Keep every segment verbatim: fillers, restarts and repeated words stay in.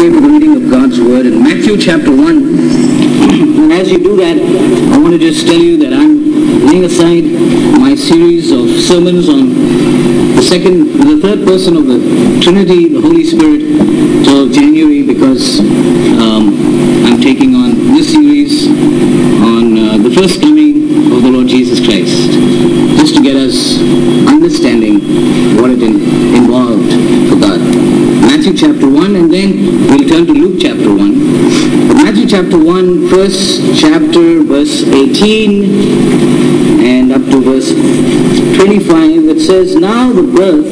pray for the reading of God's Word in Matthew chapter one. And as you do that, I want to just tell you that I'm laying aside my series of sermons on the second, the third person of the Trinity, the Holy Spirit, till January, because um, I'm taking on this series on uh, the first coming of the Lord Jesus Christ, just to get us understanding what it in, involved for God. Matthew chapter one, and then we'll turn to Luke chapter one. But Matthew chapter one, first chapter, verse eighteen, and up to verse twenty-five, it says, "Now the birth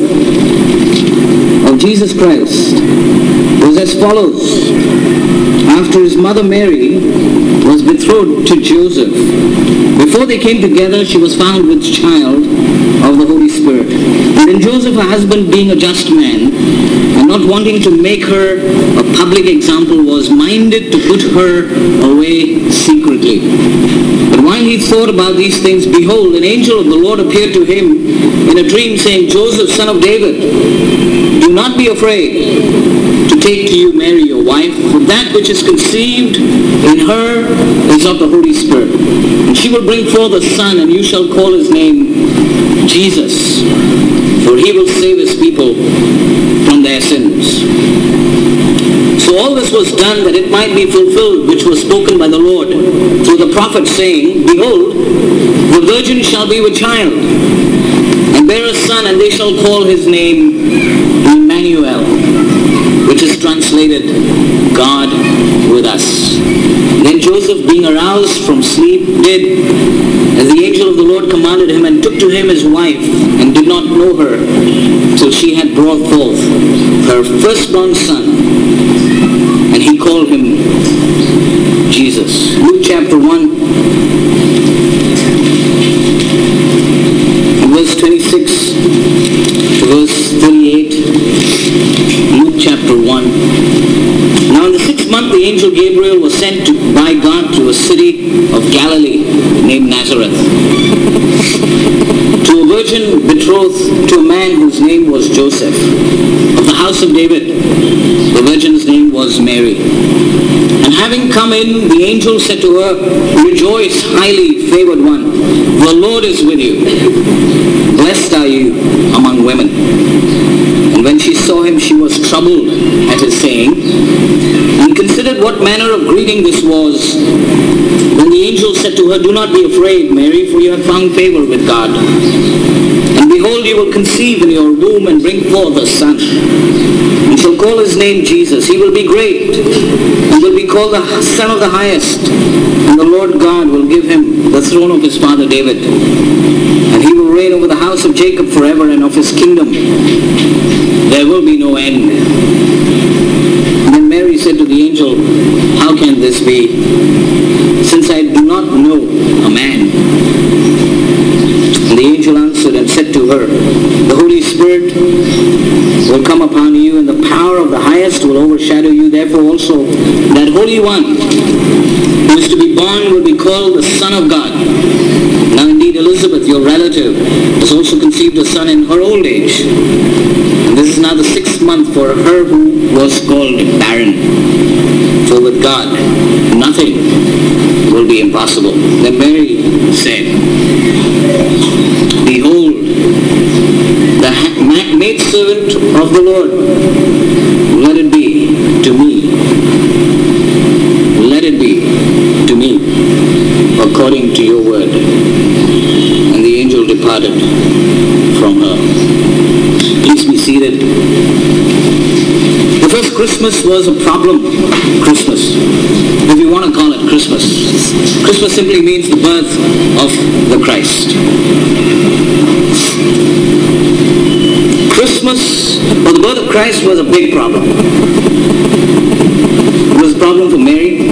of Jesus Christ was as follows. After his mother Mary was betrothed to Joseph, before they came together, she was found with child of the Holy Spirit. And then Joseph, her husband, being a just man, and not wanting to make her a public example, was minded to put her away secretly. But while he thought about these things, behold, an angel of the Lord appeared to him in a dream, saying, Joseph, son of David, do not be afraid to take to you Mary, your wife, for that which is conceived in her is of the Holy Spirit. And she will bring forth a son, and you shall call his name Jesus, for he will save his people from their sins." So all this was done that it might be fulfilled, which was spoken by the Lord through the prophet, saying, Behold, the virgin shall be with child, and bear a son, and they shall call his name Emmanuel, which is translated, God with us. Then Joseph, being aroused from sleep, did as the angel of the Lord commanded him, and took to him his wife, and did not know her till she had brought forth her firstborn son, and he called him Jesus. Luke chapter one, verse twenty-six to verse thirty-eight. Luke chapter one. Now in the sixth month, the angel Gabriel was sent to, by God to a city of Galilee named Nazareth, to a virgin betrothed to a man whose name was Joseph, of the house of David. The virgin's name was Mary. And having come in, the angel said to her, Rejoice, highly favored one, the Lord is with you. Blessed are you among women. And when she saw him, she was troubled at his saying, and considered what manner of greeting this was. Then the angel said to her, Do not be afraid, Mary, for you have found favor with God. And behold, you will conceive in your womb and bring forth a son, and shall call his name Jesus. He will be great, and will be called the Son of the Highest. And the Lord God will give him the throne of his father David. And he will reign over the house of Jacob forever, and of his kingdom there will be no end. And then Mary said to the angel, How can this be, since I do not know a man? And the angel answered and said to her, The Holy Spirit will come upon you, and the power of the highest will overshadow you. Therefore also that Holy One who is to be born will be called the Son of God. Now indeed Elizabeth, your relative, has also conceived a son in her old age. And this is now the sixth month for her who was called barren. For with God nothing will be impossible. Then Mary said, Behold, the maidservant of the Lord, let it be to me. Let it be to me according to your word. And the angel departed from her. Please be seated. The first Christmas was a problem Christmas, if you want to call it Christmas. Christmas simply means the birth of the Christ. Christmas, or the birth of Christ, was a big problem. It was a problem for Mary.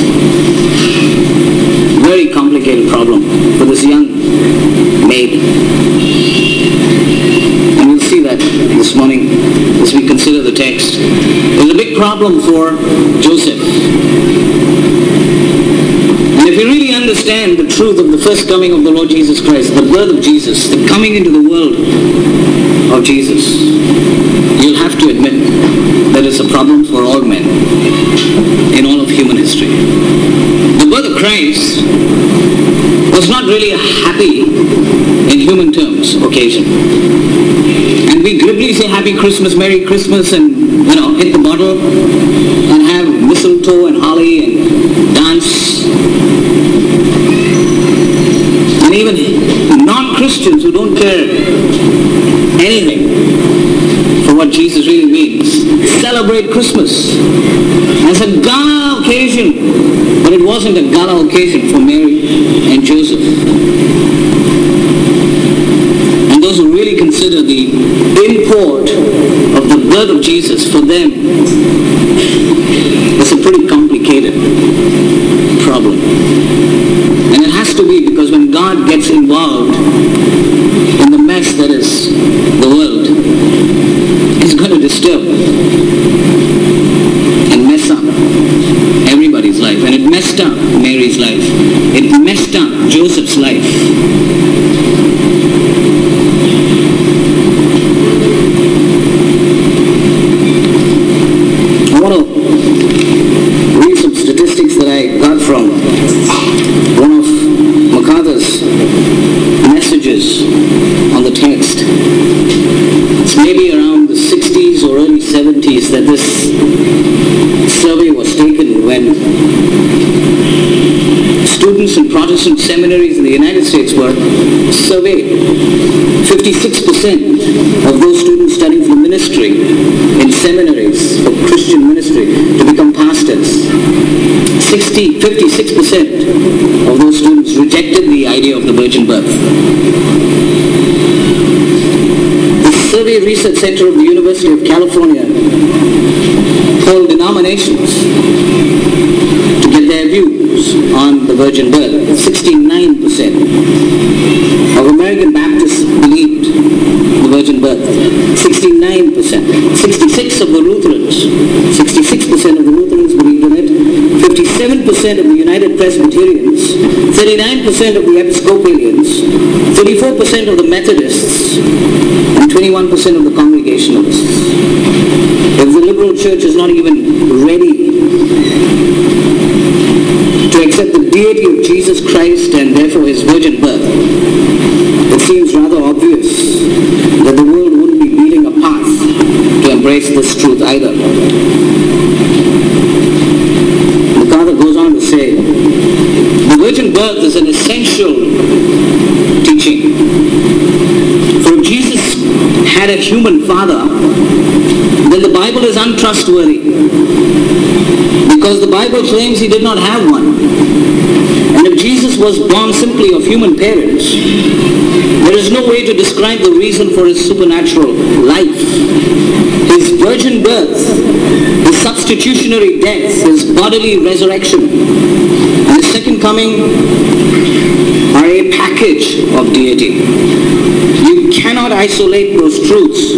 Very complicated problem for this young maid. And we'll see that this morning as we consider the text. It was a big problem for Joseph. And if you really understand the truth of the first coming of the Lord Jesus Christ, the birth of Jesus, the coming into the world of Jesus, you'll have to admit that it's a problem for all men. really a happy, in human terms, occasion. And we glibly say Happy Christmas, Merry Christmas, and, you know, hit the bottle, and have mistletoe and holly and dance. And even non-Christians who don't care anything for what Jesus really means celebrate Christmas as a gala occasion. But it wasn't a gala occasion for Mary and Joseph. And those who really consider the import of the birth of Jesus, for them, it's a pretty complicated problem. And it has to be, because when God gets involved in the mess that is the world, He's going to disturb and mess up everybody's life. And it messed up Mary's life. It messed up Joseph's life. I want to read some statistics that I got from one of MacArthur's messages on the text. It's maybe around the sixties or early seventies that this survey was taken, when students in Protestant seminaries in the United States were surveyed. fifty-six percent of those students studying for ministry in seminaries, for Christian ministry, to become pastors. sixty, fifty-six percent of those students rejected the idea of the virgin birth. The Survey Research Center of the University of California polled denominations to get their views on the virgin birth. sixty-nine percent of American Baptists believed the virgin birth. sixty-nine percent. sixty-six of the Lutherans, sixty-six percent of the Lutherans believed in it. fifty-seven percent of the United Presbyterians, thirty-nine percent of the Episcopalians, thirty-four percent of the Methodists, and twenty-one percent of the Congregationalists. If the liberal church is not even ready to accept the deity of Jesus Christ and therefore His virgin birth, it seems rather obvious that the world wouldn't be beating a path to embrace this truth either. MacArthur goes on to say, the virgin birth is an essential teaching. For if Jesus had a human father, then the Bible is untrustworthy, because the Bible claims He did not have one. And if Jesus was born simply of human parents, there is no way to describe the reason for His supernatural life. His virgin birth, His substitutionary death, His bodily resurrection, and His second coming are a package of deity. You cannot isolate those truths,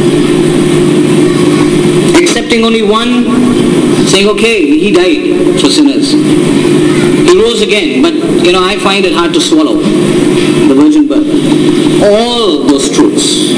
accepting only one, saying, okay, He died for sinners. He rose again, but, you know, I find it hard to swallow the virgin birth. All those truths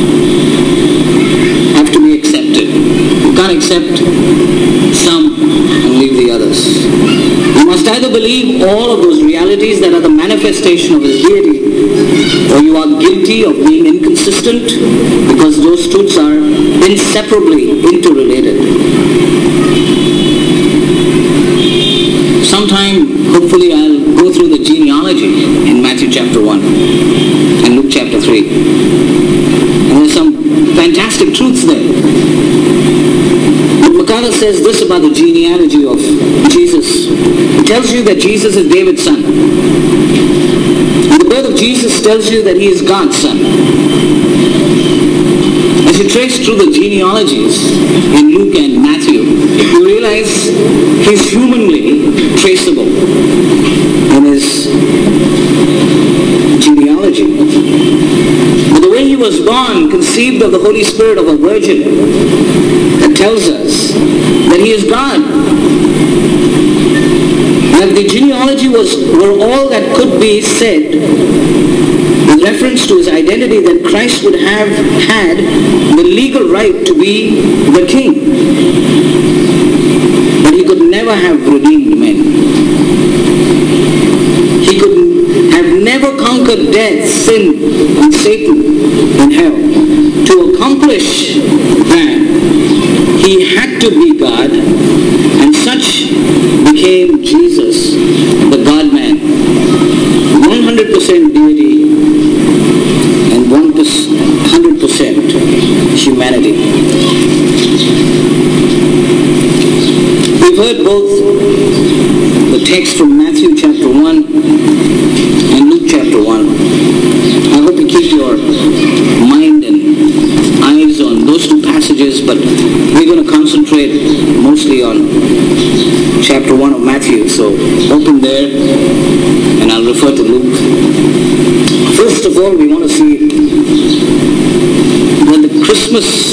have to be accepted. You can't accept some and leave the others. You must either believe all of those realities that are the manifestation of His deity, or you are guilty of being inconsistent, because those truths are inseparably interrelated. Sometime, hopefully, I'll go through the genealogy in Matthew chapter one and Luke chapter three. And there's some fantastic truths there. But MacArthur says this about the genealogy of Jesus. It tells you that Jesus is David's son. And the birth of Jesus tells you that He is God's son. As you trace through the genealogies in Luke and Matthew, you realize He's humanly traceable in His genealogy. But the way He was born, conceived of the Holy Spirit of a virgin, that tells us that He is God. And the genealogy was were all that could be said with reference to His identity, that Christ would have had the legal right to be the king. But He could never have redeemed men. He could have never conquered death, sin, and Satan in hell. To accomplish that, he had to be God, and such became Jesus, the God-man. one hundred percent deity and one hundred percent humanity. We've heard both the text from Matthew chapter one and Luke chapter one. I hope you keep your mind and eyes on those two passages, but we're going to concentrate mostly on chapter one of Matthew. So open there and I'll refer to Luke. First of all, we want to see that the Christmas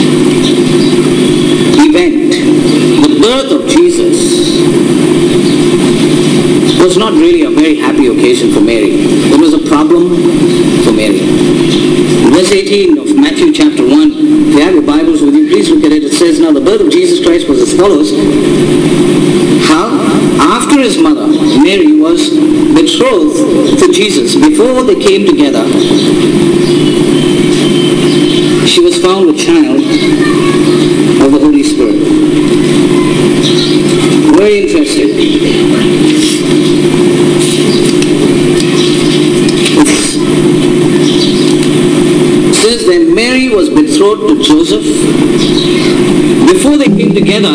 event, the birth of Jesus, was not really a very happy occasion for Mary. It was a problem for Mary. Verse eighteen of Matthew chapter one, if you have your Bibles with you, please look at it. It says, now the birth of Jesus Christ was as follows. How? After his mother, Mary, was betrothed to Jesus, before they came together, she was found with child of the Holy Spirit. Very interesting. It says that Mary was betrothed to Joseph. Before they came together,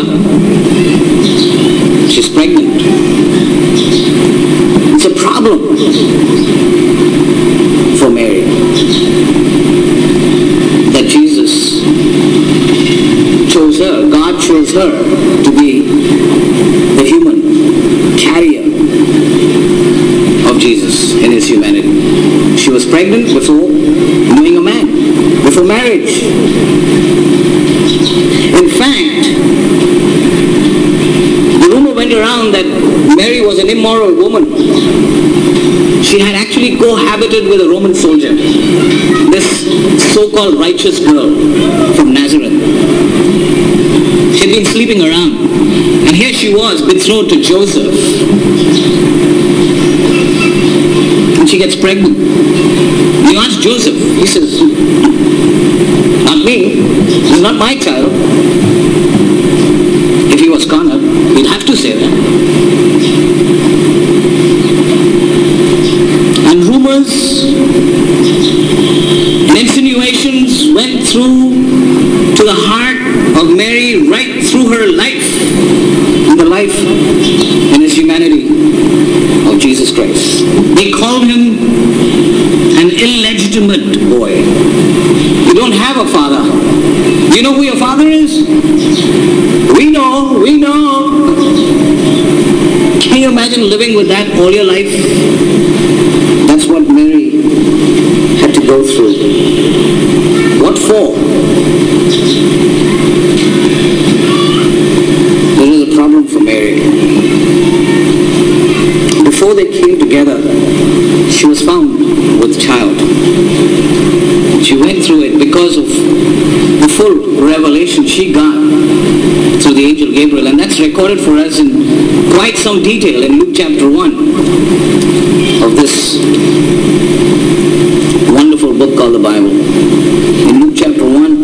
she's pregnant. It's a problem for Mary that Jesus chose her, God chose her to be the human carrier of Jesus in his humanity. She was pregnant before knowing a man, before marriage. In fact, the rumor went around that Mary was an immoral woman. She had actually cohabited with a Roman soldier, this so-called righteous girl from Nazareth. She had been sleeping around, and here she was, betrothed to Joseph. And she gets pregnant. You ask Joseph, he says, not me, this is not my child. If he was cornered, he'd have to say that. And rumors and insinuations went through to the heart of Mary, right through her life, in the life and his humanity of Jesus Christ. They called him an illegitimate boy. You don't have a father. Do you know who your father is? We know, we know. Can you imagine living with that all your life? That's what Mary had to go through. What for? This is a problem for Mary. Before they came together, she was found with child. She went through it because of the full revelation she got through the angel Gabriel, and that's recorded for us in quite some detail in Luke chapter one of this wonderful book called the Bible. In Luke chapter one,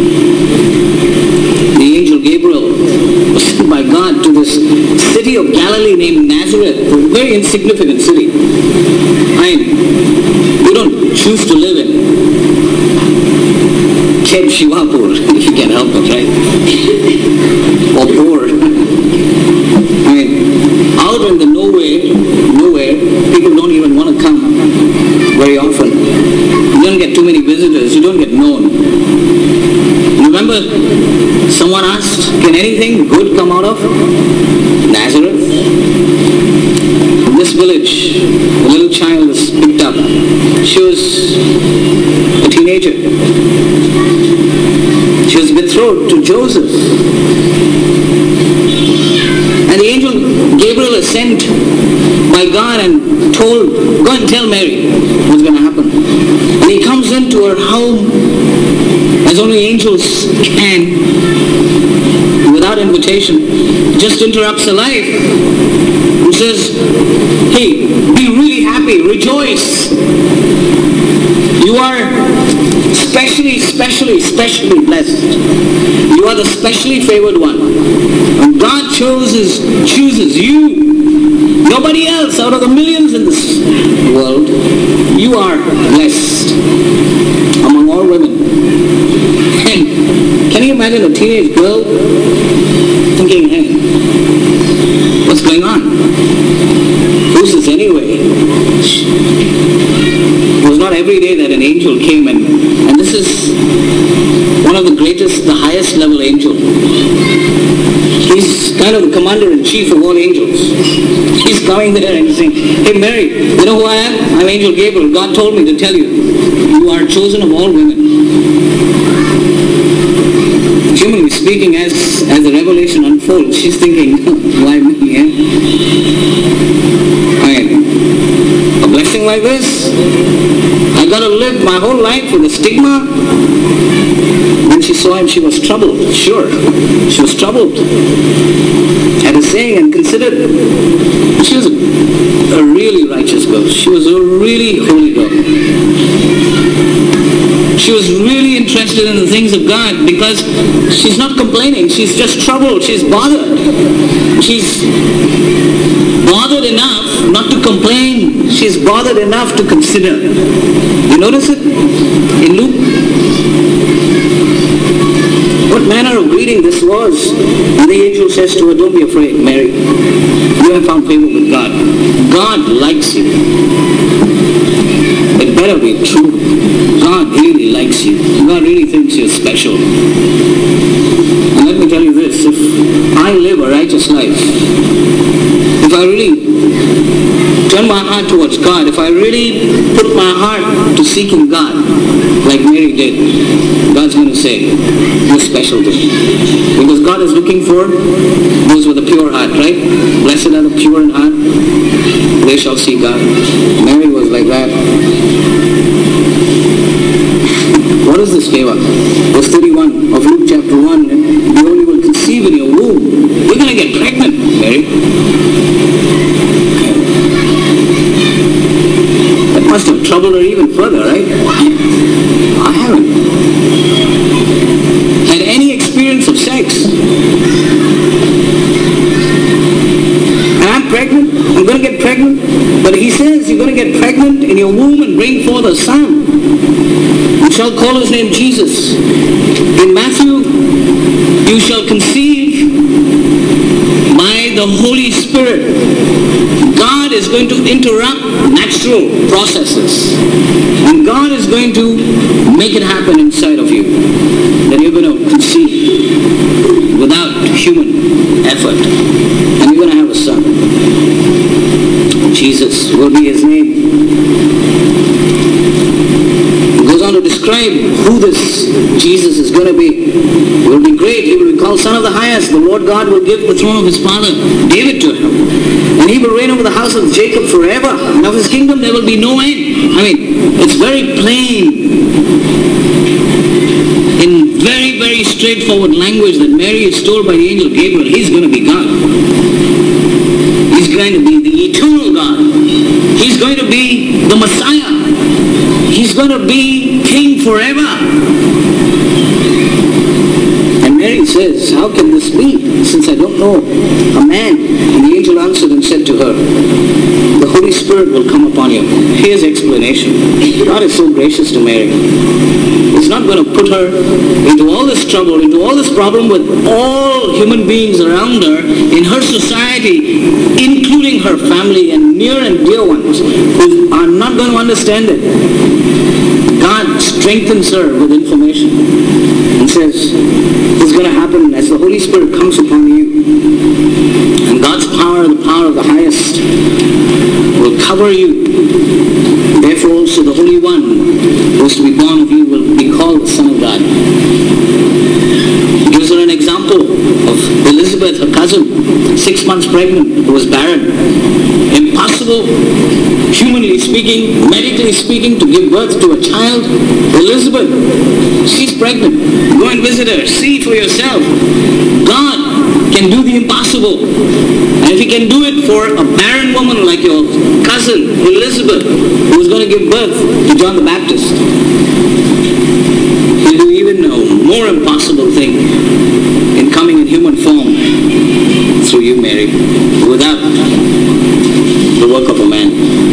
the angel Gabriel was sent by God to this city of Galilee named Nazareth, a very insignificant city. I mean, you don't choose to live in Keb Shivapur, if you can help it, right? Or poor. I mean, out in the nowhere, nowhere, people don't even want to come very often. You don't get too many visitors, you don't get known. Remember, someone asked, can anything good come out of Nazareth? In this village, a little child is picked up. She was a teenager. She was betrothed to Joseph. And the angel Gabriel is sent by God and told, go and tell Mary what's going to happen. And he comes into her home as only angels can, with without invitation, just interrupts her life and says, hey, be really happy, rejoice. You are specially, specially, specially blessed. You are the specially favored one. And God chooses, chooses you, nobody else out of the millions in this world. You are blessed among all women. And can you imagine a teenage girl thinking, hey, what's going on? Who's this anyway? It was not every day that an angel came, and, and this is one of the greatest, the highest level angel. He's kind of the commander-in-chief of all angels. He's coming there and saying, hey Mary, you know who I am? I'm Angel Gabriel. God told me to tell you, you are chosen of all women. Humanly speaking, as, as the revelation unfolds, she's thinking, why me? Eh? I mean, a blessing like this? I got to live my whole life with a stigma? When she saw him, she was troubled. Sure, she was troubled at his saying and considered. She was a, a really righteous girl. She was a really holy girl. She was really interested in the things of God because she's not complaining. She's just troubled. She's bothered. She's bothered enough not to complain. She's bothered enough to consider. You notice it in Luke? What manner of greeting this was? And the angel says to her, don't be afraid, Mary. You have found favor with God. God likes you. It better be true. God really likes you. God really thinks you're special. And let me tell you this, if I live a righteous life, if I really turn my heart towards God, if I really put my heart to seeking God, like Mary did, God's going to say, you're special to me. Because God is looking for those with a pure heart, right? Blessed are the pure in heart, they shall see God. Mary was like that. What is this favor? Verse thirty-one of Luke chapter one, you only will conceive in your womb. You're going to get pregnant, Mary. That must have troubled her even further, right? I haven't had any experience of sex. And I'm pregnant. I'm going to get pregnant. But he says you're going to get pregnant in your womb and bring forth a son. You shall call his name Jesus. In Matthew, you shall conceive by the Holy Spirit. God is going to interrupt natural processes. And God is going to make it happen inside of you. That you're going to conceive without human effort. And you're going to have a son. Jesus will be his name. He goes on to describe who this Jesus is going to be. He will be great. He will be called Son of the Highest. The Lord God will give the throne of his father David to him. And he will reign over the house of Jacob forever. And of his kingdom there will be no end. I mean, it's very plain, in very, very straightforward language that Mary is told by the angel Gabriel, he's going to be God. He's going to be the eternal God. He's going to be the Messiah. He's going to be king forever. And Mary says, how can this be, since I don't know a man? And the angel answered and said to her, the Holy Spirit will come upon you. Here's explanation. God is so gracious to Mary. He's not going to put her into all this trouble, into all this problem with all human beings around her, in her society, including her family and near and dear ones, who are not going to understand it. God strengthens her with information and says, it's going to happen as the Holy Spirit comes upon you. And God's power, the power of the highest, will cover you. Therefore also the Holy One who is to be born of you will be called the Son of God. He gives her an example of Elizabeth Elizabeth, her cousin, six months pregnant, who was barren. Impossible, humanly speaking, medically speaking, to give birth to a child. Elizabeth, she's pregnant. Go and visit her. See for yourself. God can do the impossible. And if He can do it for a barren woman like your cousin Elizabeth, who was going to give birth to John the Baptist, He'll do even a more impossible thing in coming in human form through you, Mary, without the work of a man.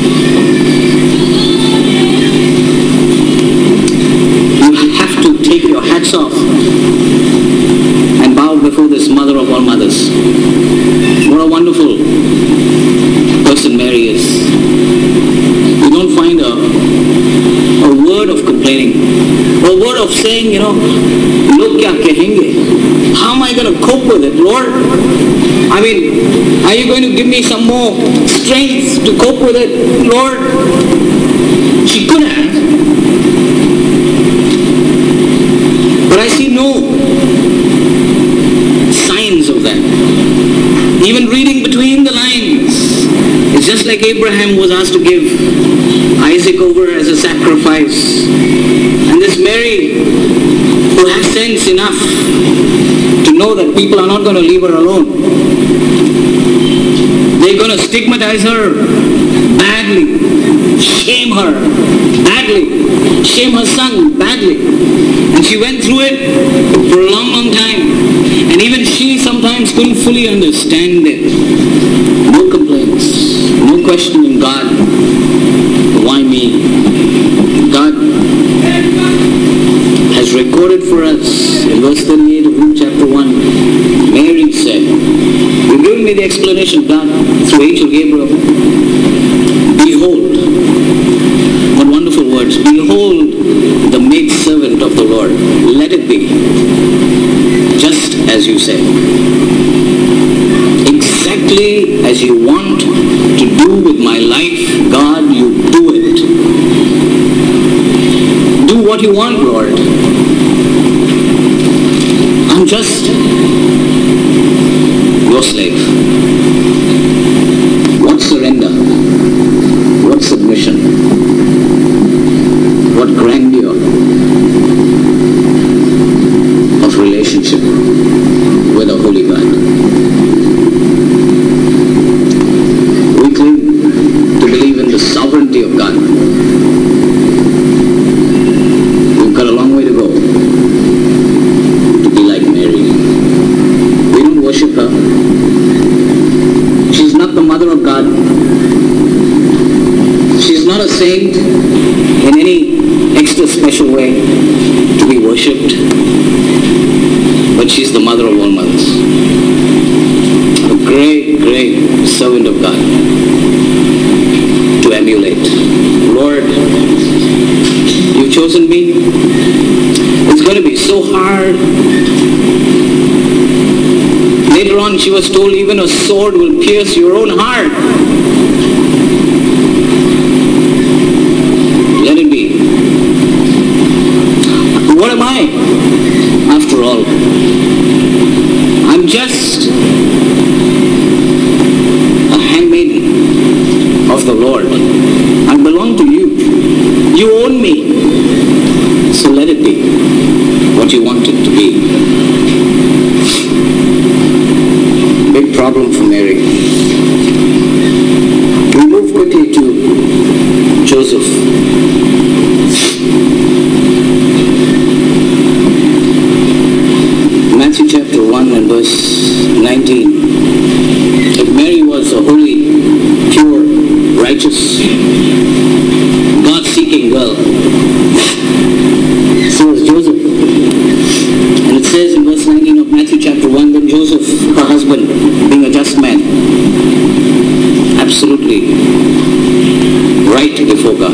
You have to take your hats off and bow before this mother of all mothers. What a wonderful person Mary is. You don't find a, a word of complaining, a word of saying, you know, log kya kahenge? How am I going to cope with it, Lord? I mean, are you going to give me some more strength to cope with it, Lord? She could have. But I see no signs of that. Even reading between the lines, it's just like Abraham was asked to give Isaac over as a sacrifice. And this Mary, who has sense enough to know that people are not going to leave her alone. They're going to stigmatize her badly, shame her badly, shame her son badly. And she went through it for a long, long time. And even she sometimes couldn't fully understand it. No complaints, no questioning God. Why me? God has recorded for us in verse thirty-eight of Luke chapter one. Mary said, you've given me the explanation, God, through angel Gabriel. Behold, what wonderful words. Behold the maidservant of the Lord. Let it be just as you say. Exactly as you want to do with my life, God, you do it. Do what you want, Lord. I'm just your slave. What surrender? What submission? What grandeur of relationship with a holy God. We claim to believe in the sovereignty of God. We've got a long way to go to be like Mary. We don't worship her. She's not the mother of God. She's not a saint in any extra special way to be worshipped. But she's the mother of all mothers. A great, great servant of God to emulate. Lord, you've chosen me. It's going to be so hard. Later on, she was told even a sword will pierce your own heart. Let it be. What am I, after all? I'm just a handmaiden of the Lord. I belong to you. You own me. So let it be what you want it to be. Big problem for Mary. We move quickly to Joseph. Matthew chapter one and verse nineteen. If Mary was a holy, pure, righteous, God-seeking girl, so was Joseph. And it says in verse nineteen of Matthew chapter one, then Joseph, her husband, being a just man, absolutely right before God,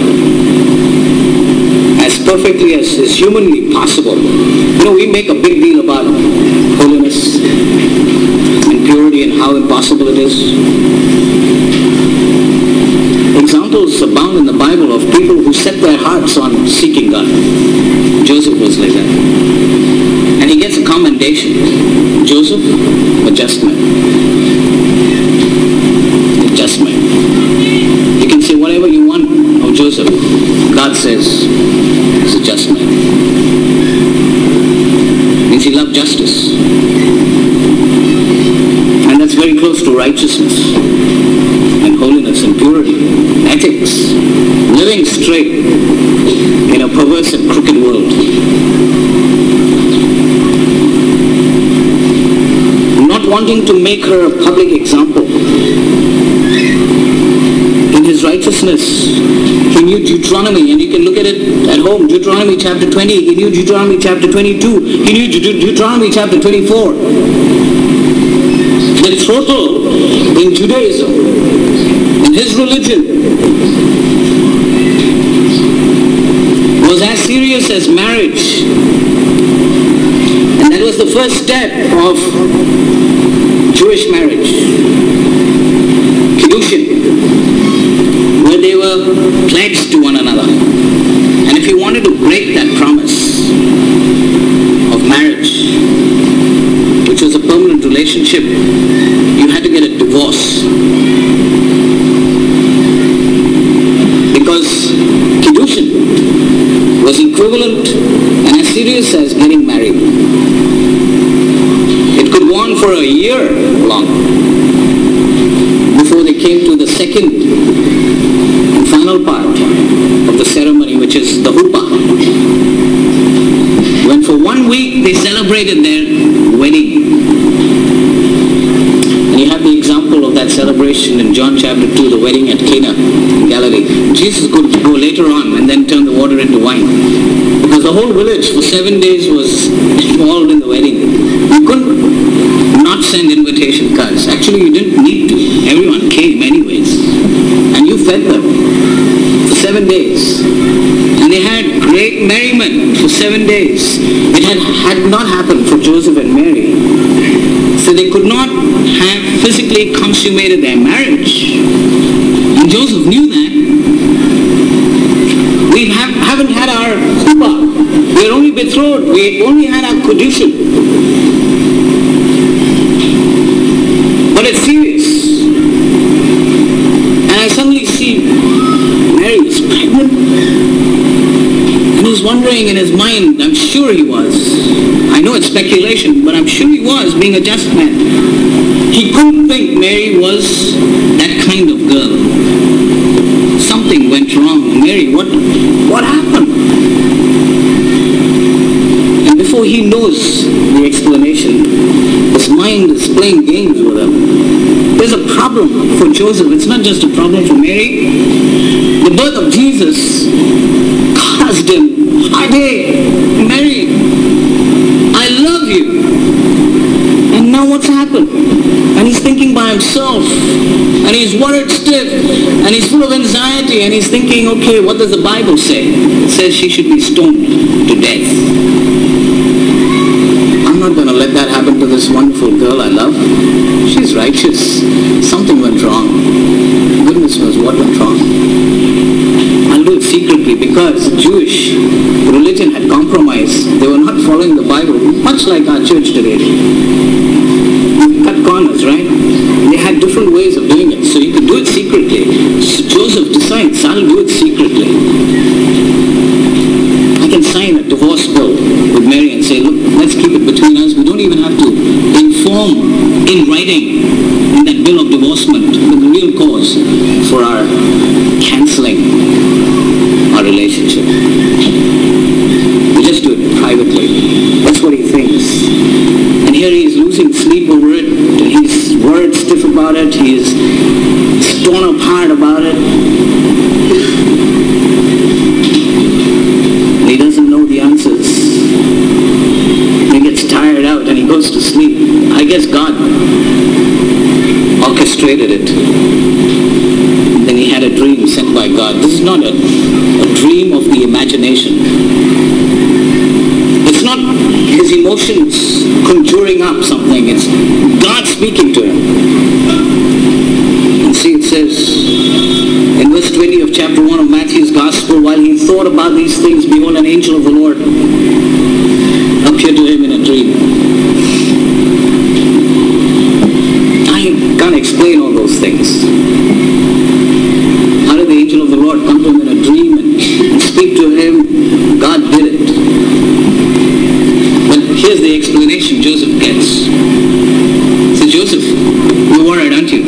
as perfectly as is humanly possible. You know, we make a big deal about holiness and purity and how impossible it is. Examples abound in the Bible of people who set their hearts on seeking God. Joseph was like that. And he gets a commendation. Joseph, a just man. A just man. You can say whatever you want of Joseph. God says he's a just man. Means he loved justice. And that's very close to righteousness and holiness and purity, ethics, living straight in a perverse and crooked world. Not wanting to make her a public example. In his righteousness, he knew Deuteronomy, and you can look at it at home. Deuteronomy chapter twenty, he knew Deuteronomy chapter twenty-two, he knew Deut- Deuteronomy chapter twenty-four. The throttle in Judaism, in his religion, was as serious as marriage. And that was the first step of Jewish marriage. Kiddushin, where they were pledged to one another. And if you wanted to break that promise of marriage, which was a permanent relationship, you had to get a divorce. Because Kiddushin was equivalent and as serious as getting married. It could go on for a year long before they came to the second and final part of the ceremony, which is the huppah. When for one week they celebrated their wedding. And you have the example of that celebration in John chapter two, the wedding at Cana in Galilee. Jesus could go later on and then turn the water into wine. Because the whole village for seven days was involved in the wedding. You couldn't not send invitation cards. Actually, you didn't need to. Everyone came anyways. And you fed them for seven days. And they had great merriment for seven days. It had, had not happened for Joseph and Mary. So they could not have physically consummated their marriage. And Joseph knew that. We have, haven't had our huppah. We are only betrothed. We only had our kiddushin. But it's serious. And I suddenly see Mary is pregnant. And he's wondering in his mind, I'm sure he was. I know it's speculation, but I'm sure he was, being a just man. He couldn't think Mary was that kind of girl. Something went wrong. Mary, what, what happened? And before he knows the explanation, his mind is playing games with him. There's a problem for Joseph. It's not just a problem for Mary. The birth of Jesus caused him heartache. Mary, I love you. And now what's happened? And he's thinking by himself. And he's worried stiff. And he's full of anxiety. And he's thinking, okay, what does the Bible say? It says she should be stoned to death. I'm not going to let that happen to this wonderful girl I love. She's righteous. Something went wrong. Goodness knows what went wrong. I'll do it secretly because Jewish religion had compromised. They were not following the Bible, much like our church today. We cut corners, right? They had different ways of doing it, so you could do it secretly. So Joseph decides, I'll do it secretly. I can sign a divorce bill with Mary and say, look, let's keep it between us. We don't even have to inform in writing in that bill of divorcement the real cause for our cancelling our relationship. We just do it privately. That's what he thinks. And here he is losing sleep over it. He's worried stiff about it. He's torn apart about it. And he doesn't know the answers. He gets tired out and he goes to sleep. I guess God orchestrated it. Then he had a dream sent by God. This is not a, a dream of the imagination. It's not his emotions conjuring up something. It's God speaking to him. And see, it says in verse twenty of chapter one of Matthew's Gospel, while he thought about these things, behold, an angel of the Lord appeared to him in a dream. explanation Joseph gets. So Joseph, you're worried, aren't you?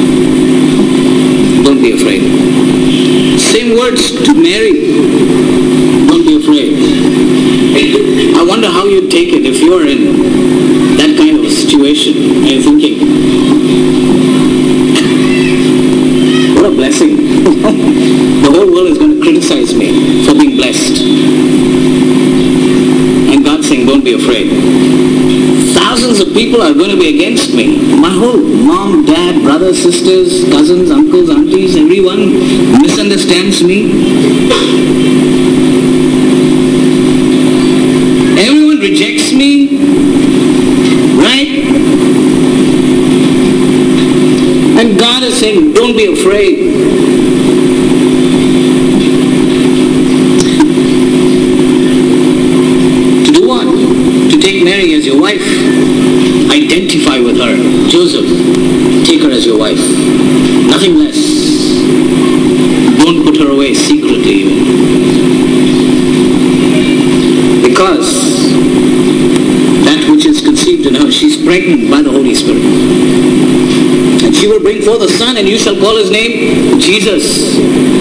Don't be afraid. Same words to Mary. Don't be afraid. I wonder how you'd take it if you're in that kind of a situation and you're thinking, what a blessing. The whole world is going to criticize me for being blessed. And God's saying, don't be afraid. Thousands of people are going to be against me. My whole mom, dad, brothers, sisters, cousins, uncles, aunties, everyone misunderstands me. Everyone rejects me. Right? And God is saying, don't be afraid. To do what? To take Mary as your wife. Identify with her. Joseph, take her as your wife. Nothing less. Don't put her away secretly even. Because that which is conceived in her, she's pregnant by the Holy Spirit. And she will bring forth a son, and you shall call his name Jesus.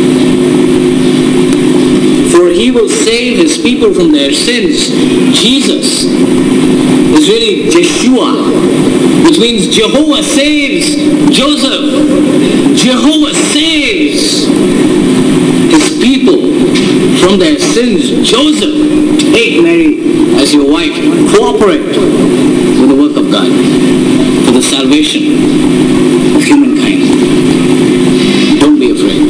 For he will save his people from their sins. Jesus is really Yeshua, which means Jehovah saves Joseph. Jehovah saves his people from their sins. Joseph, take Mary as your wife. Cooperate with the work of God for the salvation of humankind. Don't be afraid.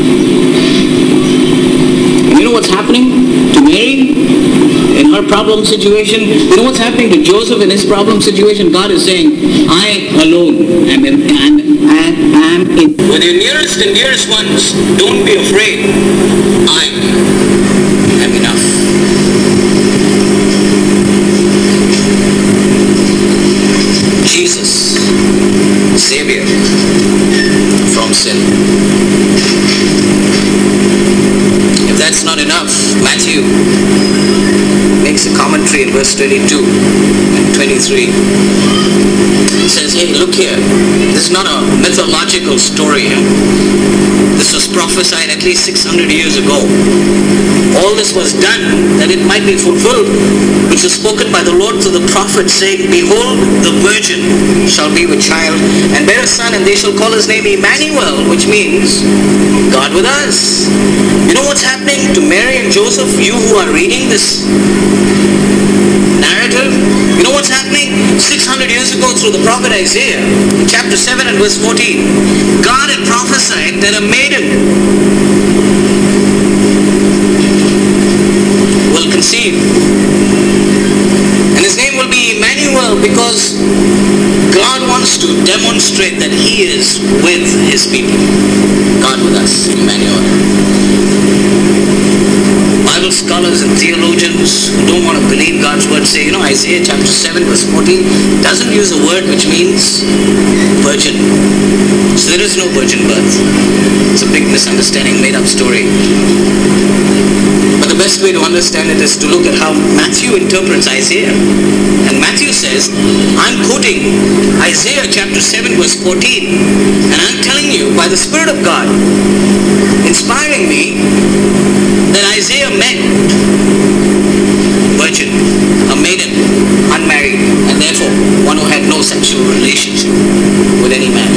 And you know what's happening to Mary in her problem situation? You know what's happening to Joseph in his problem situation? God is saying, I alone am in, and, and am in. With your nearest and dearest ones, don't be afraid. I am enough. Jesus, Savior from sin. If that's not enough, Matthew makes a commentary in verse twenty-two and twenty-three. It says, hey, look here, this is not a mythological story here. This was prophesied at least six hundred years ago. All this was done that it might be fulfilled, which was spoken by the Lord through the prophet, saying, behold, the virgin shall be with child, and bear a son, and they shall call his name Emmanuel, which means God with us. You know what's happening to Mary and Joseph, you who are reading this narrative? You know what's happening? six hundred years ago through the prophet Isaiah, in chapter seven and verse fourteen, God had prophesied that a maiden will conceive. And his name will be Emmanuel, because God wants to demonstrate that he is with his people. God with us, Emmanuel. Bible scholars and theologians who don't want to believe God's word say, you know, Isaiah chapter seven verse fourteen doesn't use a word which means virgin. So there is no virgin birth. It's a big misunderstanding, made up story. But the best way to understand it is to look at how Matthew interprets Isaiah. And Matthew says, I'm quoting Isaiah chapter seven verse fourteen, and I'm telling you by the Spirit of God inspiring me that Isaiah meant virgin, a maiden, unmarried, and therefore one who had no sexual relationship with any man.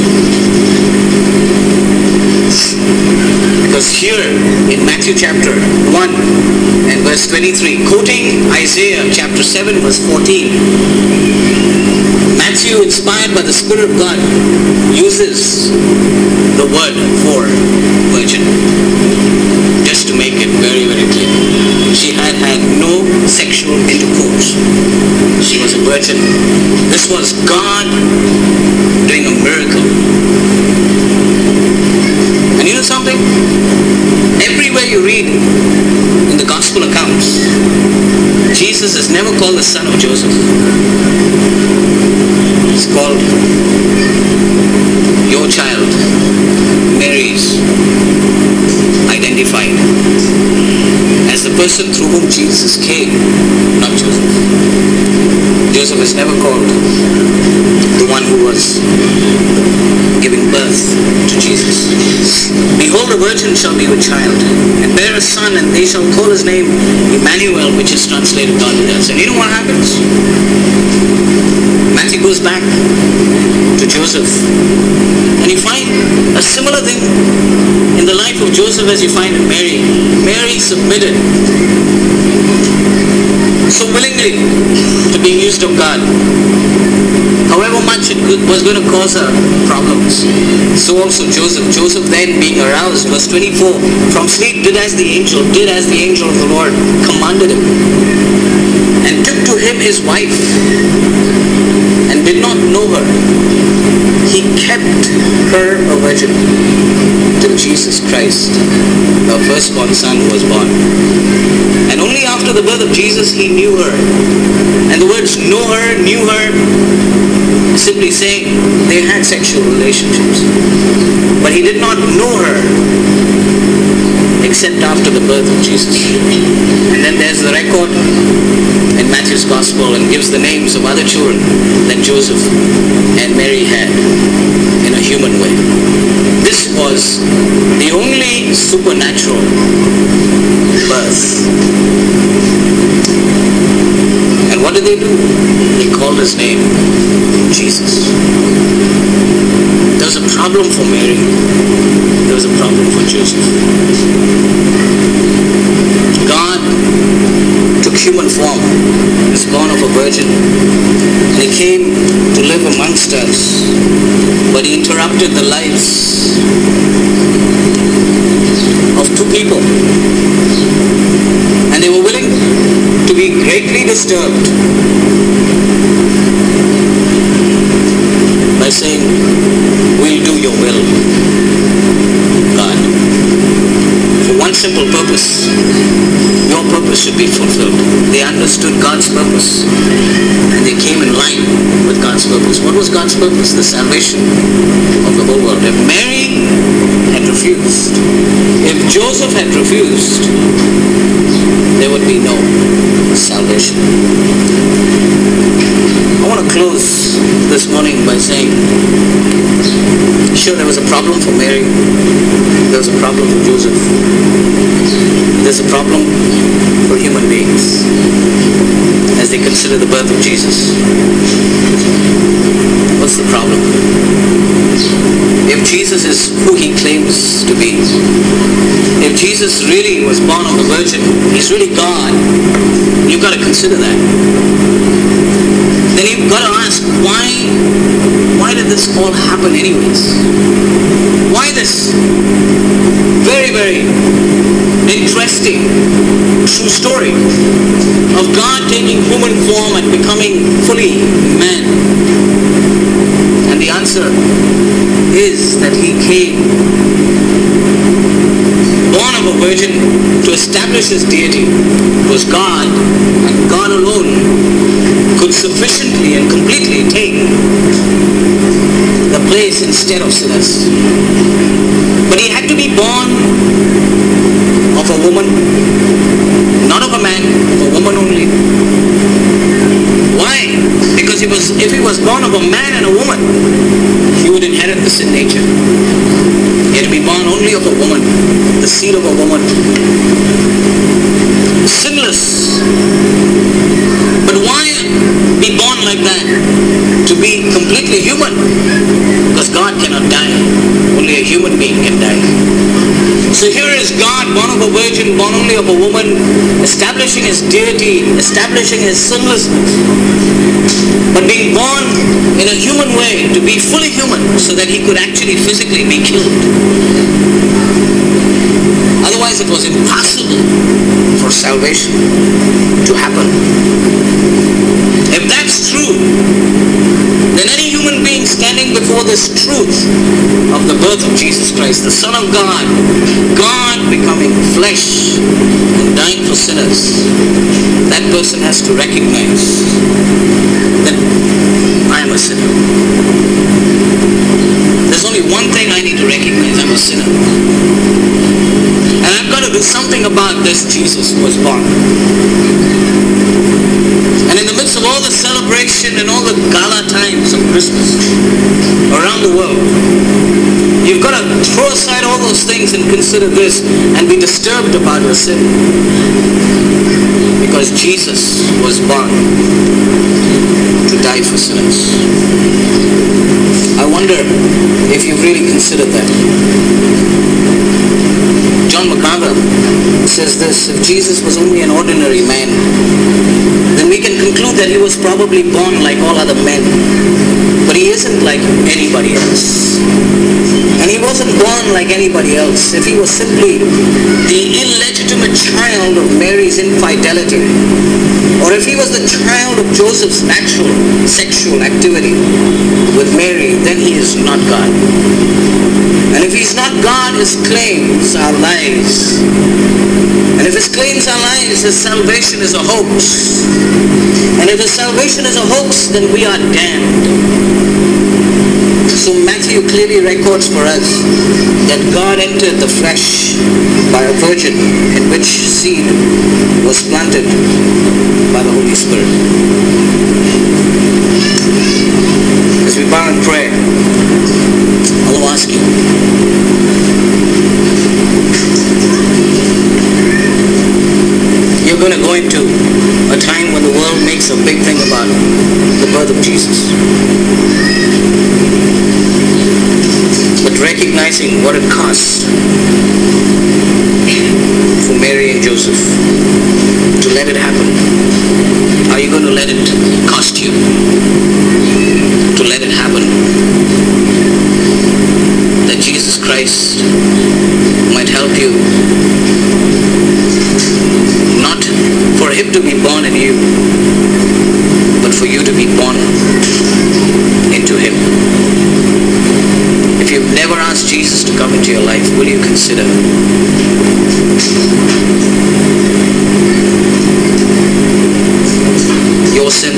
Because here in Matthew chapter one and verse twenty-three, quoting Isaiah chapter seven verse fourteen, Matthew, inspired by the Spirit of God, uses the word for virgin, just to make it very, very clear. She had had no sexual intercourse. She was a virgin. This was God doing a miracle. And you know something? Everywhere you read in the gospel accounts, Jesus is never called the son of Joseph. He's called your child, Mary's, identified as the person through whom Jesus came, not Joseph. The Joseph is never called the one who was giving birth to Jesus. Behold, a virgin shall be with child, and bear a son, and they shall call his name Emmanuel, which is translated God with us. And you know what happens? Matthew goes back to Joseph, and you find a similar thing in the life of Joseph as you find in Mary. Mary submitted so willingly to being used of God. However much it was going to cause her problems, so also Joseph. Joseph then being aroused, verse twenty-four, from sleep did as the angel, did as the angel of the Lord commanded him, and took to him his wife, and did not know her. He kept her a virgin till Jesus Christ, her firstborn son, was born. And only after the birth of Jesus he knew her. And the words know her, knew her, simply saying they had sexual relationships. But he did not know her except after the birth of Jesus. And then there's the record in Matthew's Gospel, and gives the names of other children that Joseph and Mary had in a human way. This was the only supernatural birth. And what did they do? He called his name Jesus. There was a problem for Mary. There was a problem for Joseph. God took human form, was born of a virgin, and he came to live amongst us, but he interrupted the lives of two people, and they were willing to be greatly disturbed by saying, we'll do your will, God. For one simple purpose, your purpose should be fulfilled. They understood God's purpose, and they came in line with God's purpose. What was God's purpose? The salvation of the whole world. If Mary had refused, if Joseph had refused, there would be no salvation. I want to close this morning by saying, sure, there was a problem for Mary, there was a problem for Joseph, there's a problem for human beings as they consider the birth of Jesus. What's the problem? If Jesus is who he claims to be, if Jesus really was born of a virgin, he's really God, you've got to consider that. Then you've got to ask, why, why did this all happen anyways? Why this very, very interesting true story of God taking human form and becoming fully man? And the answer is that he came born of a virgin to establish his deity. It was God, and God alone could sufficiently and completely take the place instead of sinners. But he had to be born of a woman, not of a man, of a woman only. Why? Because he was, if he was born of a man and a woman, he would inherit the sin nature. He had to be born only of a woman, the seed of a woman, sinless. But why be born like that? To be completely human. Because God cannot die. Only a human being can die. So here is God, born of a virgin, born only of a woman, establishing his deity, establishing his sinlessness, but being born in a human way, to be fully human, so that he could actually physically be killed. Otherwise it was impossible for salvation to happen. If that's true, then any human being standing before this truth of the birth of Jesus Christ, the Son of God, God becoming flesh and dying for sinners, that person has to recognize that I am a sinner. There's only one thing I need to recognize: I'm a sinner. And I've got to do something about this Jesus who was born. And in the midst of all the celebration those things and consider this and be disturbed about your sin. Because Jesus was born to die for sinners. I wonder if you've really considered that. John MacArthur says this: if Jesus was only an ordinary man, then we can conclude that he was probably born like all other men. But he isn't like anybody else. And he wasn't born like anybody else. If he was simply the illegitimate child of Mary's infidelity, or if he was the child of Joseph's natural sexual activity with Mary, then he is not God. And if he's not God, his claims are lies. And if his claims are lies, his salvation is a hoax. And if his salvation is a hoax, then we are damned. So Matthew clearly records for us that God entered the flesh by a virgin, in which seed was planted by the Holy Spirit. As we bow in prayer, I'll ask you, you're going to go into a time when the world makes a big thing about the birth of Jesus. But recognizing what it costs for Mary and Joseph to let it happen, are you going to let it cost you to let it happen? That Jesus Christ might help you, not for him to be born in you, but for you to be born into him. If you've never asked Jesus to come into your life, will you consider your sin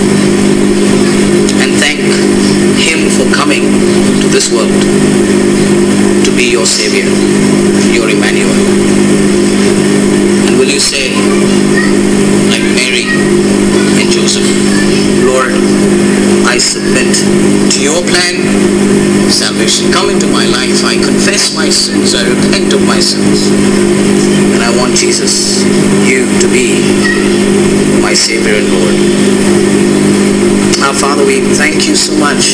and thank him for coming to this world to be your Savior, your Emmanuel? And will you say, like Mary and Joseph, Lord, I submit to your plan of salvation. Come into my life. I confess my sins. I repent of my sins. And I want Jesus, you, to be my Savior and Lord. Our Father, we thank you so much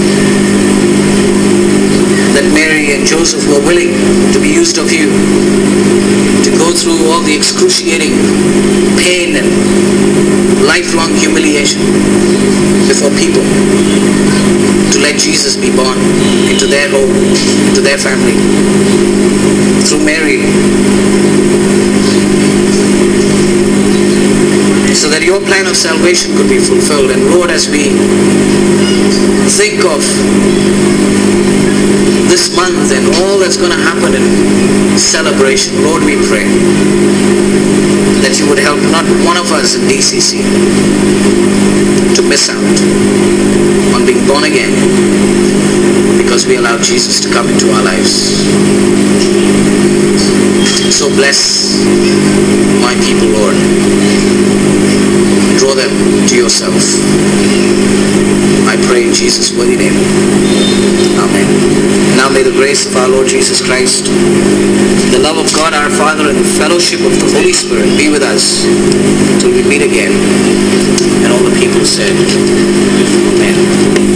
that Mary and Joseph were willing to be used of you, to go through all the excruciating pain and lifelong humiliation before people, to let Jesus be born into their home, into their family, through Mary, so that your plan of salvation could be fulfilled. And Lord, as we think of this month and all that's going to happen in celebration, Lord, we pray that you would help not one of us in D C C to miss out on being born again because we allowed Jesus to come into our lives. So bless my people, Lord. Draw them to yourself. I pray in Jesus' worthy name. Amen. Now may the grace of our Lord Jesus Christ, the love of God our Father, and the fellowship of the Holy Spirit be with us till we meet again. And all the people said, Amen.